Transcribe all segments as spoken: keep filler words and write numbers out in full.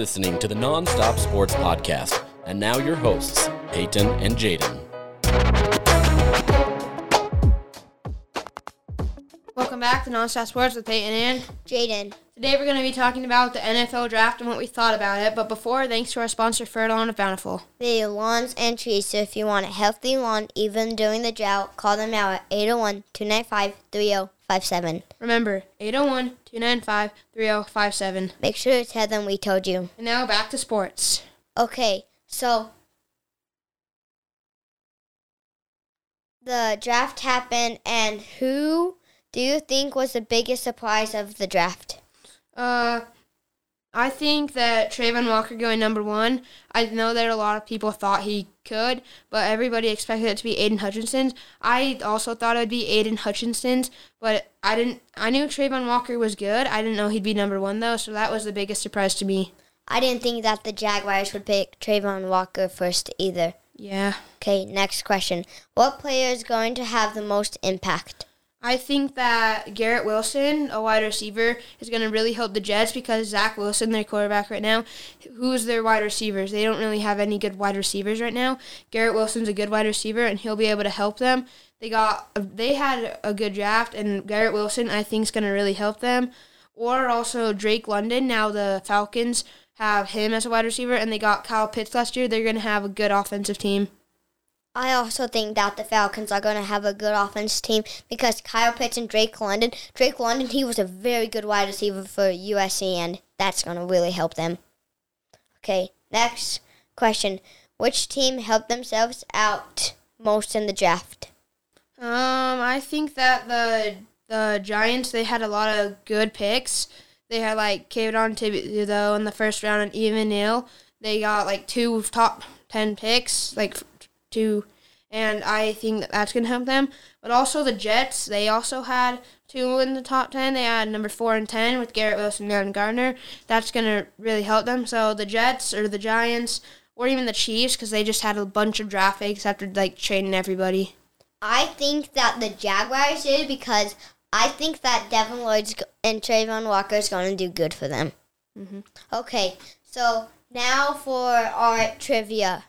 listening to the Nonstop Sports Podcast. And now your hosts, Peyton and Jaden. Welcome back to Nonstop Sports with Peyton and Jaden. Today we're going to be talking about the N F L Draft and what we thought about it. But before, thanks to our sponsor, Fertilon of Bountiful. The lawns and trees, so if you want a healthy lawn even during the drought, call them now at eight oh one, two nine five, three oh five seven. Remember, eight oh one, two nine five, three oh five seven. Make sure to tell them we told you. And now back to sports. Okay, so the draft happened, and who do you think was the biggest surprise of the draft? Uh, I think that Trayvon Walker going number one. I know that a lot of people thought he could, but everybody expected it to be Aiden Hutchinson. I also thought it would be Aiden Hutchinson, but I didn't. I knew Trayvon Walker was good. I didn't know he'd be number one though, so that was the biggest surprise to me. I didn't think that the Jaguars would pick Trayvon Walker first either. Yeah. Okay, next question. What player is going to have the most impact? I think that Garrett Wilson, a wide receiver, is going to really help the Jets because Zach Wilson, their quarterback right now, who's their wide receivers? They don't really have any good wide receivers right now. Garrett Wilson's a good wide receiver, and he'll be able to help them. They got, they had a good draft, and Garrett Wilson, I think, is going to really help them. Or also Drake London. Now the Falcons have him as a wide receiver, and they got Kyle Pitts last year. They're going to have a good offensive team. I also think that the Falcons are going to have a good offense team because Kyle Pitts and Drake London. Drake London, he was a very good wide receiver for U S C, and that's going to really help them. Okay, next question. Which team helped themselves out most in the draft? Um, I think that the the Giants, they had a lot of good picks. They had, like, Kayvon Thibodeaux in the first round and Evan Neal. They got, like, two top ten picks, like, two, and I think that that's going to help them. But also the Jets, they also had two in the top ten. They had number four and ten with Garrett Wilson and Gardner. That's going to really help them. So the Jets or the Giants or even the Chiefs, because they just had a bunch of draft picks after, like, trading everybody. I think that the Jaguars did because I think that Devin Lloyd and Trayvon Walker is going to do good for them. Mm-hmm. Okay, so now for our trivia.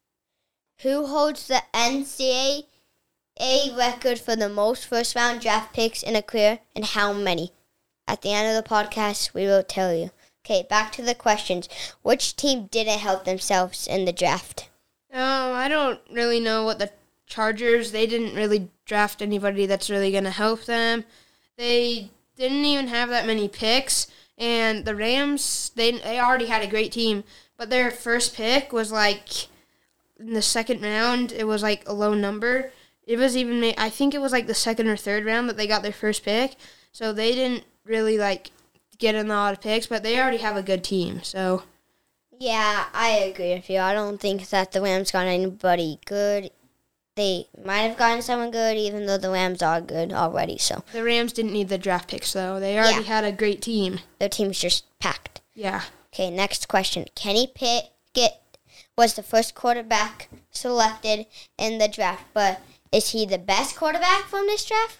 Who holds the N C double A record for the most first-round draft picks in a career, and how many? At the end of the podcast, we will tell you. Okay, back to the questions. Which team didn't help themselves in the draft? Um, I don't really know what the Chargers, they didn't really draft anybody that's really going to help them. They didn't even have that many picks. And the Rams, they they already had a great team, but their first pick was like in the second round. It was like a low number. It was even, I think it was like the second or third round that they got their first pick. So they didn't really like get in a lot of picks, but they already have a good team. So yeah, I agree with you. I don't think that the Rams got anybody good. They might have gotten someone good, even though the Rams are good already. So the Rams didn't need the draft picks, though. They already yeah. had a great team. Their team's just packed. Yeah. Okay, next question. Kenny Pickett was the first quarterback selected in the draft, but is he the best quarterback from this draft?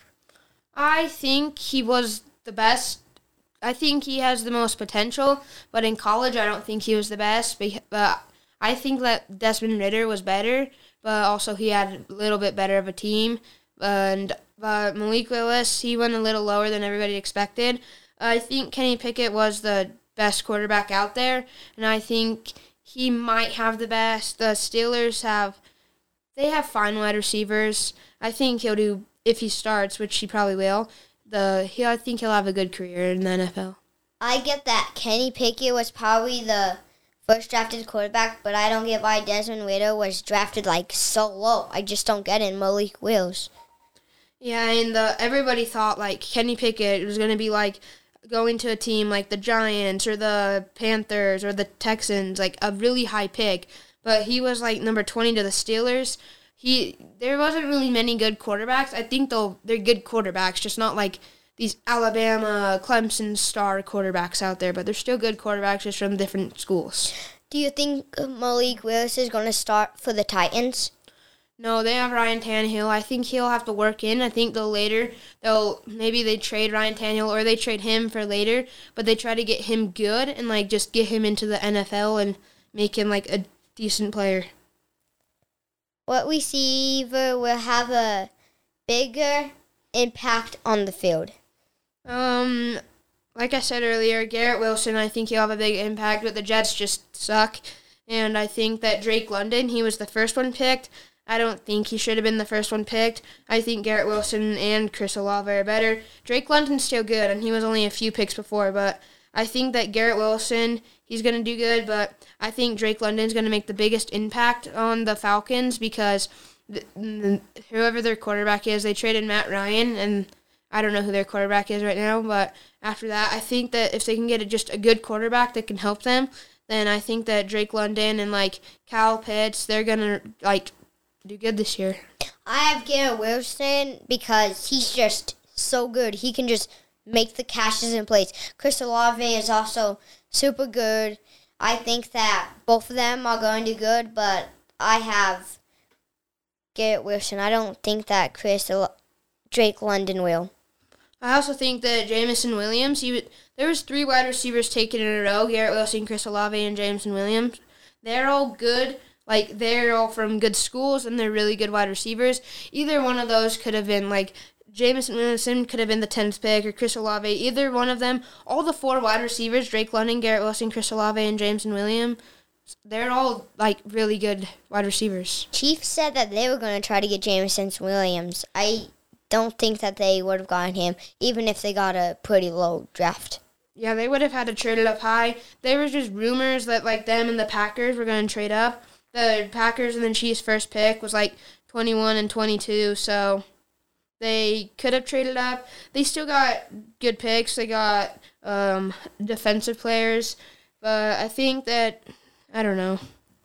I think he was the best. I think he has the most potential, but in college I don't think he was the best. But I think that Desmond Ridder was better, but also he had a little bit better of a team. And but Malik Willis, he went a little lower than everybody expected. I think Kenny Pickett was the best quarterback out there, and I think he might have the best. The Steelers have, they have fine wide receivers. I think he'll do, if he starts, which he probably will, the he I think he'll have a good career in the N F L. I get that Kenny Pickett was probably the first drafted quarterback, but I don't get why Desmond Ridder was drafted like so low. I just don't get it. Malik Willis. Yeah, and the, everybody thought like Kenny Pickett was going to be like going to a team like the Giants or the Panthers or the Texans, like a really high pick, but he was like number twenty to the Steelers. He there wasn't really many good quarterbacks. I think though they're good quarterbacks, just not like these Alabama, Clemson star quarterbacks out there, but they're still good quarterbacks just from different schools. Do you think Malik Willis is going to start for the Titans? No, they have Ryan Tannehill. I think he'll have to work in. I think they'll later, they'll, maybe they trade Ryan Tannehill or they trade him for later, but they try to get him good and, like, just get him into the N F L and make him, like, a decent player. What receiver will have a bigger impact on the field? Um, like I said earlier, Garrett Wilson, I think he'll have a big impact, but the Jets just suck. And I think that Drake London, he was the first one picked. I don't think he should have been the first one picked. I think Garrett Wilson and Chris Olave are better. Drake London's still good, and he was only a few picks before, but I think that Garrett Wilson, he's going to do good, but I think Drake London's going to make the biggest impact on the Falcons because th- th- whoever their quarterback is, they traded Matt Ryan, and I don't know who their quarterback is right now, but after that, I think that if they can get a, just a good quarterback that can help them, then I think that Drake London and, like, Kyle Pitts, they're going to, like, do good this year. I have Garrett Wilson because he's just so good. He can just make the catches in place. Chris Olave is also super good. I think that both of them are going to do good, but I have Garrett Wilson. I don't think that Chris Drake London will. I also think that Jameson Williams, he, there was three wide receivers taken in a row, Garrett Wilson, Chris Olave, and Jameson Williams. They're all good. Like, they're all from good schools, and they're really good wide receivers. Either one of those could have been, like, Jameson Williamson could have been the tenth pick, or Chris Olave. Either one of them, all the four wide receivers, Drake London, Garrett Wilson, Chris Olave, and Jameson Williams, they're all, like, really good wide receivers. Chiefs said that they were going to try to get Jameson Williams. I don't think that they would have gotten him, even if they got a pretty low draft. Yeah, they would have had to trade it up high. There was just rumors that, like, them and the Packers were going to trade up. The Packers and the Chiefs' first pick was like twenty-one and twenty-two, so they could have traded up. They still got good picks. They got um, defensive players, but I think that, I don't know.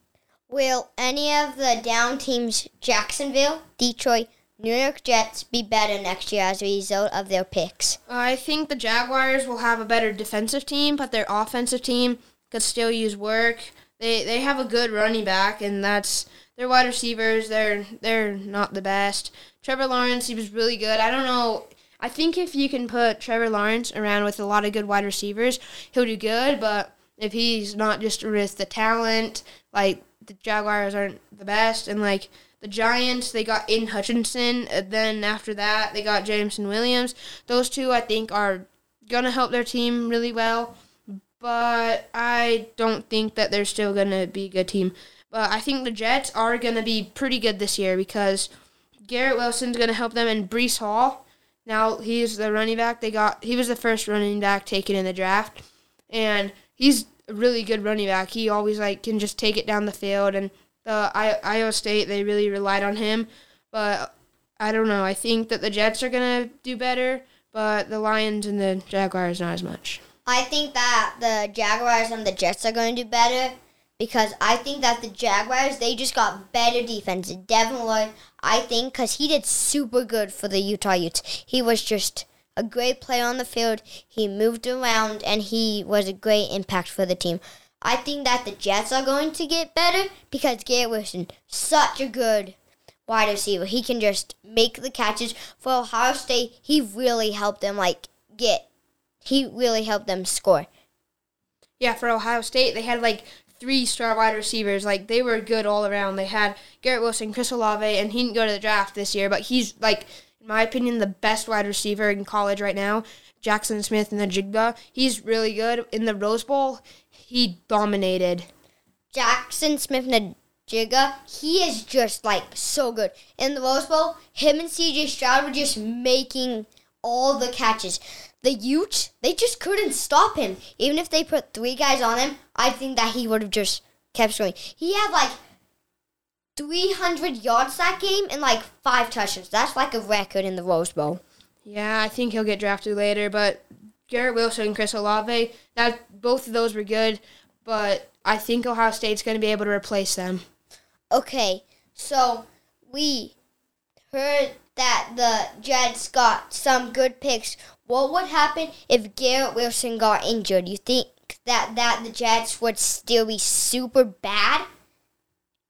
Will any of the down teams, Jacksonville, Detroit, New York Jets, be better next year as a result of their picks? I think the Jaguars will have a better defensive team, but their offensive team could still use work. They they have a good running back, and that's their wide receivers. They're they're not the best. Trevor Lawrence, he was really good. I don't know. I think if you can put Trevor Lawrence around with a lot of good wide receivers, he'll do good. But if he's not just with the talent, like the Jaguars aren't the best, and like the Giants, they got Aiden Hutchinson. And then after that, they got Jameson Williams. Those two, I think, are gonna help their team really well. But I don't think that they're still going to be a good team. But I think the Jets are going to be pretty good this year because Garrett Wilson's going to help them, and Breece Hall, now he's the running back. They got he was the first running back taken in the draft, and he's a really good running back. He always like can just take it down the field, and the I, Iowa State, they really relied on him. But I don't know. I think that the Jets are going to do better, but the Lions and the Jaguars not as much. I think that the Jaguars and the Jets are going to do better because I think that the Jaguars, they just got better defense. Devin Lloyd, I think, because he did super good for the Utah Utes. He was just a great player on the field. He moved around, and he was a great impact for the team. I think that the Jets are going to get better because Garrett Wilson, such a good wide receiver. He can just make the catches. For Ohio State, he really helped them, like, get He really helped them score. Yeah, for Ohio State, they had like three star wide receivers. Like, they were good all around. They had Garrett Wilson, Chris Olave, and he didn't go to the draft this year, but he's, like, in my opinion, the best wide receiver in college right now. Jackson Smith and the Jigba. He's really good. In the Rose Bowl, he dominated. Jackson Smith and the Jigga, he is just, like, so good. In the Rose Bowl, him and C J Stroud were just making all the catches. The Utes, they just couldn't stop him. Even if they put three guys on him, I think that he would have just kept scoring. He had like three hundred yards that game and like five touchdowns. That's like a record in the Rose Bowl. Yeah, I think he'll get drafted later, but Garrett Wilson and Chris Olave, that both of those were good, but I think Ohio State's going to be able to replace them. Okay, so we heard that the Jets got some good picks. What would happen if Garrett Wilson got injured? You think that, that the Jets would still be super bad?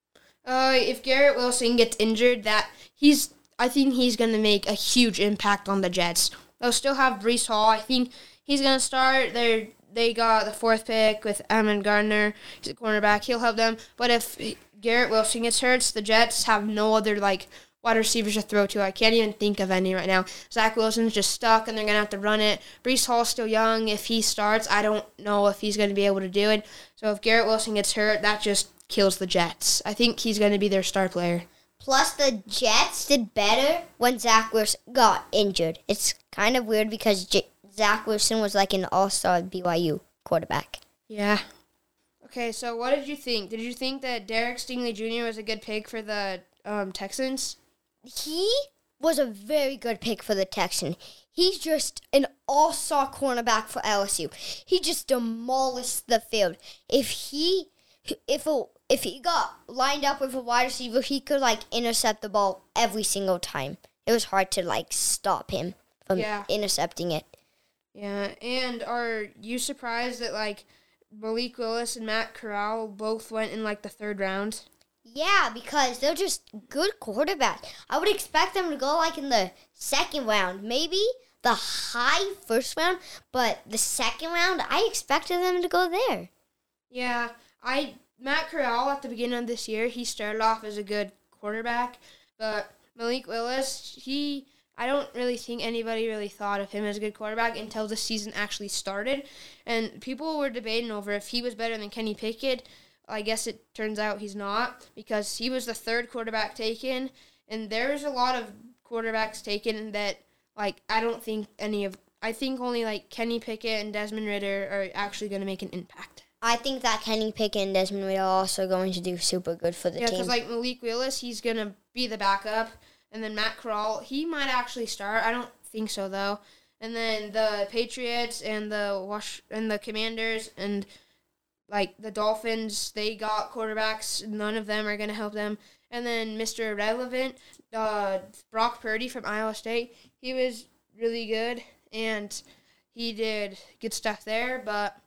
Uh, if Garrett Wilson gets injured, that he's, I think he's going to make a huge impact on the Jets. They'll still have Breece Hall. I think he's going to start. They're, they got the fourth pick with Amon Gardner. He's a cornerback. He'll help them. But if Garrett Wilson gets hurt, the Jets have no other, like, wide receivers to throw to. I can't even think of any right now. Zach Wilson's just stuck, and they're going to have to run it. Breece Hall's still young. If he starts, I don't know if he's going to be able to do it. So if Garrett Wilson gets hurt, that just kills the Jets. I think he's going to be their star player. Plus, the Jets did better when Zach Wilson got injured. It's kind of weird because J- Zach Wilson was like an all-star B Y U quarterback. Yeah. Okay, so what did you think? Did you think that Derek Stingley Junior was a good pick for the um, Texans? He was a very good pick for the Texans. He's just an all-star cornerback for L S U. He just demolished the field. If he, if a, if he got lined up with a wide receiver, he could like intercept the ball every single time. It was hard to like stop him from Yeah. intercepting it. Yeah, and are you surprised that like Malik Willis and Matt Corral both went in like the third round? Yeah, because they're just good quarterbacks. I would expect them to go like in the second round, maybe the high first round, but the second round, I expected them to go there. Yeah, I Matt Corral at the beginning of this year, he started off as a good quarterback, but Malik Willis, he I don't really think anybody really thought of him as a good quarterback until the season actually started, and people were debating over if he was better than Kenny Pickett. I guess it turns out he's not, because he was the third quarterback taken, and there's a lot of quarterbacks taken that, like, I don't think any of, I think only, like, Kenny Pickett and Desmond Ridder are actually going to make an impact. I think that Kenny Pickett and Desmond Ridder are also going to do super good for the Yeah, team. because, like, Malik Willis, he's going to be the backup, and then Matt Corral, he might actually start. I don't think so, though. And then the Patriots and the Wash and the Commanders and like the Dolphins, they got quarterbacks. None of them are going to help them. And then Mister Irrelevant, uh, Brock Purdy from Iowa State, he was really good, and he did good stuff there, but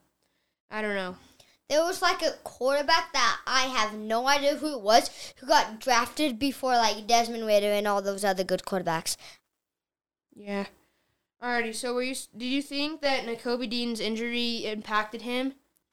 I don't know. There was like a quarterback that I have no idea who it was, who got drafted before like Desmond Ridder and all those other good quarterbacks. Yeah. Alrighty, so were you, did you think that Nakobe Dean's injury impacted him?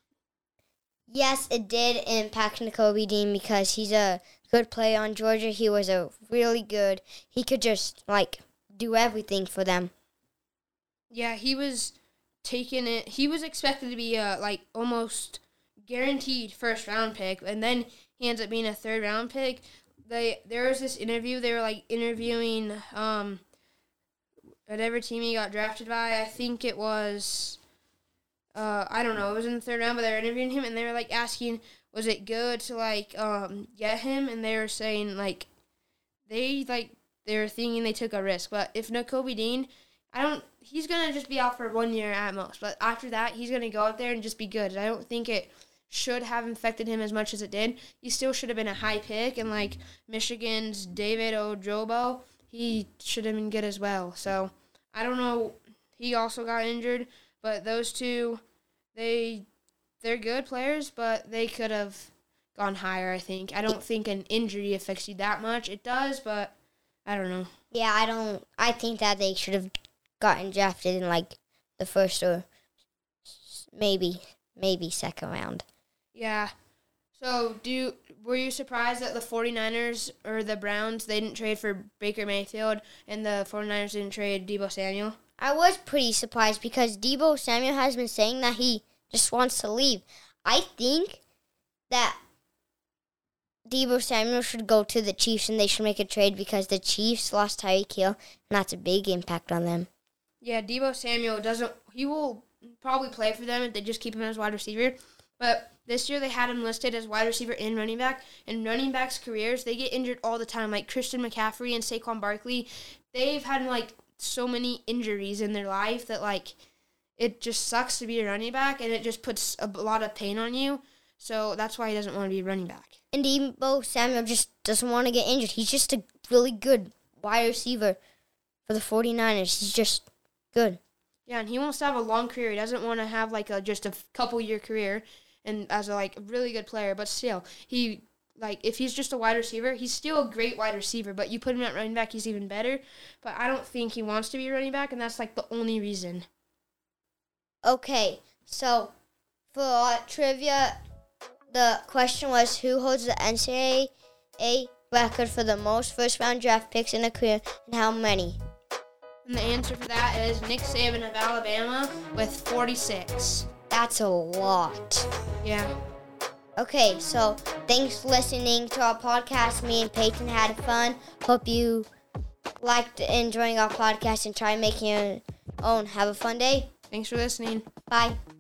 Yes, it did impact Nakobe Dean because he's a good player on Georgia. He was a really good. He could just like do everything for them. Yeah, he was taking it. He was expected to be a like almost guaranteed first round pick, and then he ends up being a third round pick. They there was this interview. They were like interviewing um whatever team he got drafted by. I think it was. Uh, I don't know. It was in the third round, but they were interviewing him, and they were like asking, "Was it good to like um get him?" And they were saying like, they like they were thinking they took a risk. But if Nakobe Dean, I don't. He's gonna just be out for one year at most. But after that, he's gonna go out there and just be good. I don't think it should have infected him as much as it did. He still should have been a high pick, and like Michigan's David Ojobo, he should have been good as well. So I don't know. He also got injured. But those two, they, they're good players, but they could have gone higher, I think. I don't think an injury affects you that much. It does, but I don't know. Yeah, I don't. I think that they should have gotten drafted in like the first or maybe maybe second round. Yeah. So do you, were you surprised that the 49ers or the Browns, they didn't trade for Baker Mayfield and the 49ers didn't trade Deebo Samuel? I was pretty surprised because Deebo Samuel has been saying that he just wants to leave. I think that Deebo Samuel should go to the Chiefs and they should make a trade because the Chiefs lost Tyreek Hill, and that's a big impact on them. Yeah, Deebo Samuel doesn't, he will probably play for them if they just keep him as wide receiver. But this year they had him listed as wide receiver and running back. And running backs' careers, they get injured all the time. Like Christian McCaffrey and Saquon Barkley, they've had like so many injuries in their life that like it just sucks to be a running back, and it just puts a lot of pain on you. So that's why he doesn't want to be a running back. And Deebo Samuel just doesn't want to get injured. He's just a really good wide receiver for the 49ers. He's just good. Yeah, and he wants to have a long career. He doesn't want to have like a just a couple year career and as a like really good player, but still he like, if he's just a wide receiver, he's still a great wide receiver, but you put him at running back, he's even better. But I don't think he wants to be a running back, and that's, like, the only reason. Okay, so for our trivia, the question was, who holds the N C double A record for the most first-round draft picks in a career, and how many? And the answer for that is Nick Saban of Alabama with forty-six. That's a lot. Yeah. Okay, so thanks for listening to our podcast. Me and Peyton had fun. Hope you liked enjoying our podcast and try making your own. Have a fun day. Thanks for listening. Bye.